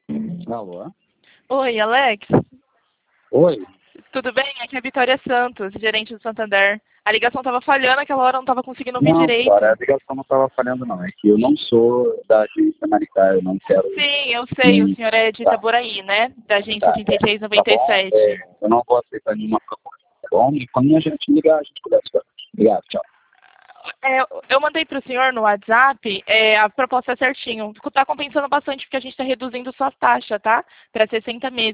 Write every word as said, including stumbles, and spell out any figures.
Alô? Oi, Alex. Oi? Tudo bem? Aqui é a Vitória Santos, gerente do Santander. A ligação estava falhando, aquela hora eu não estava conseguindo ouvir Não, cara, a direito. ligação não estava falhando, não. É que eu não sou da agência Maricá, eu não quero. Sim, eu sei, o Hum, senhor é de tá, Itaboraí, né? Da agência tá, é, trinta e três tá noventa e bom? sete. É, eu não vou aceitar nenhuma proposta, tá bom? E quando a gente ligar, a gente conversa. Obrigado, tchau. É, eu mandei para o senhor no WhatsApp é, a proposta certinho. Está compensando bastante porque a gente está reduzindo sua taxa, tá? Para sessenta meses.